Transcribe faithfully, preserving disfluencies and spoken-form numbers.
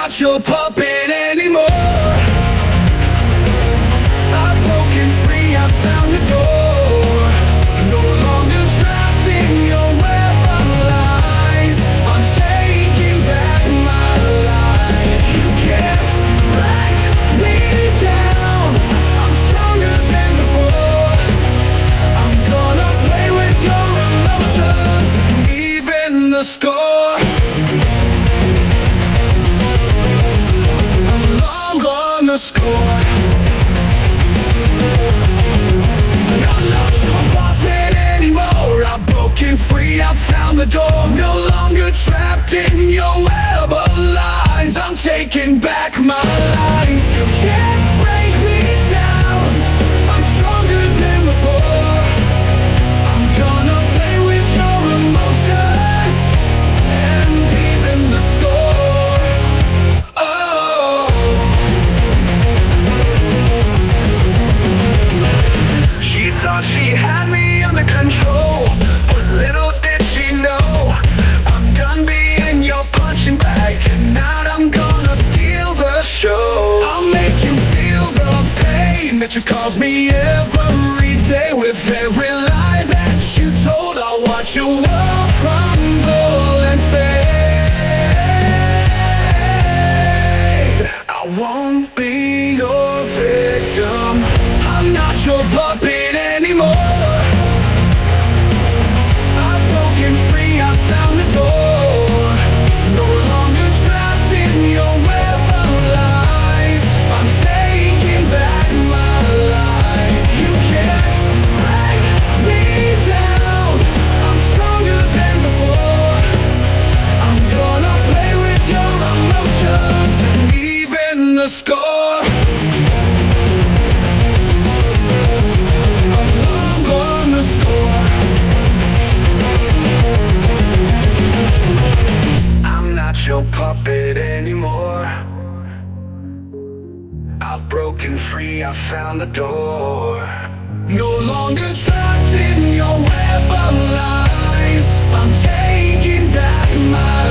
not your puppet anymore. I've broken free, I've found the door. No longer trapped in your web of lies. I'm taking back my life. You can't break me down. I'm stronger than before. I'm gonna play with your emotions and even the score. Long on the score. I'm not your puppet anymore. I'm broken free, I found the door. No longer trapped in your web of lies. I'm taking back my life. You can't break me down. I'm stronger than before. I'm gonna play with your emotions and even the score. Oh, she thought she had me under control, but little did she know I'm done being your punching bag. Tonight I'm gonna steal the show. I'll make you feel the pain that you cause me every day. With every lie that you told, I'll watch your world crumble and fade. I won't be your victim. I'm not your puppet anymore. I've broken free, I found the door. No longer trapped in your web of lies. I'm taking back my life. You can't break me down. I'm stronger than before. I'm gonna play with your emotions and even the score. I'm long on the score. I'm not your puppet anymore. I've broken free, I found the door. No longer trapped in your web of lies. I'm taking back my